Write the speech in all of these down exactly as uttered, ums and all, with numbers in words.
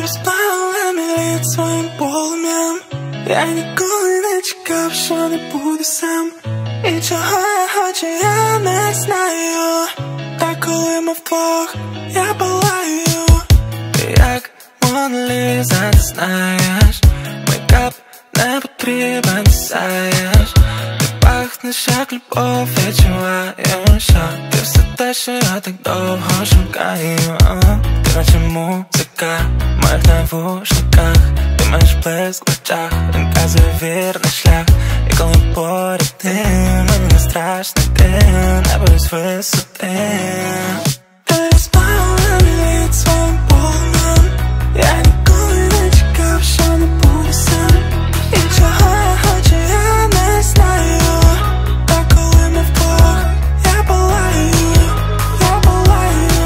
розпалила мій лід своїм полум'ям. Я ніколи не чекав, що не буду сам. І чого я хочу, я не знаю. Та коли ми вдвох, я палаю. Ти як Мона Ліза, ти знаєш. Мейкап не потрібен, ти сяєш. Ти пахнеш як любов, відчуваю, що ти все те, що я так довго шукаю. Ти наче музика в моїх навушниках. Ти маєш блиск в очах, він казує вірний шлях. І коли поряд ти, мені не страшно йти, не боюсь висоти. Ти розпалила мій лід своїм полум'ям. Я ніколи не чекав, що не буду сам. І чого я хочу, я не знаю. Та коли ми вдвох, я палаю. Я палаю.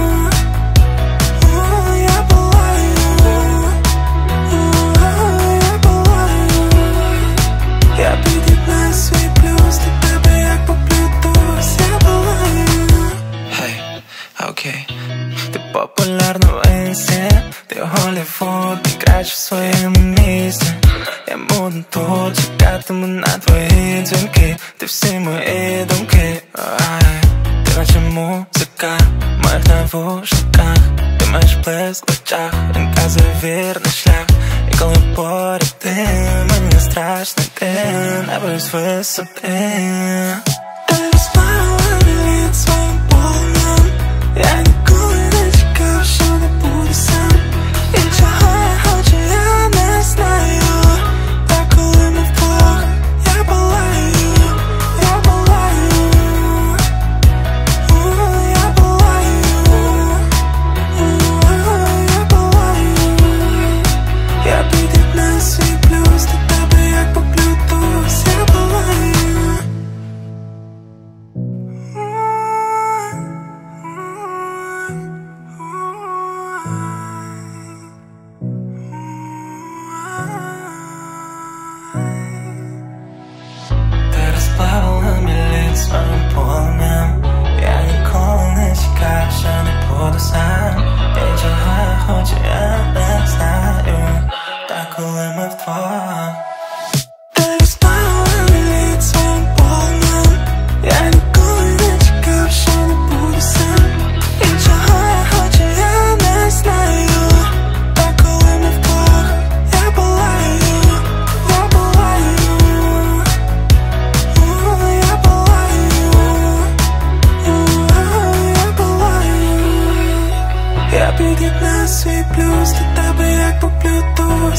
О, я палаю. О, я палаю. Я під'єднаю свій плюс до тебе, як по Bluetooth. Я палаю. Хей, окей. Ти популярна в інсті, ти Голлівуд, ти краще в своєму місці. Я буду тут, чекатиму на твої дзвінки. Ти всі мої думки. Ай, ти наче музика в моїх навушниках. Ти маєш блиск в очах, він казує вірний шлях. І коли поряд ти, мені не страшно йти, не боюсь висоти. Ти розпалила мій лід своїм полум'ям. Я ніколи не чекав, що не буду сам. І чого я хочу, я не знаю. Та коли ми вдвох, я палаю. Я палаю. О, я палаю. О, я палаю. Я під'єднаю свій плюс до тебе, як по Bluetooth. Я палаю. Ти розпалила мій лід своїм полум'ям. Я ніколи не чекав, що не буду сам. І чого я хочу, я не знаю. Та коли ми вдвох. Ти розпалила мій лід своїм полум'ям. Я ніколи не чекав, що не буду сам. І чого я хочу, я не знаю. Та коли ми вдвох, я палаю. Я палаю. О, я палаю. О, я палаю. Я під'єднаю свій плюс до тебе, як по Bluetooth.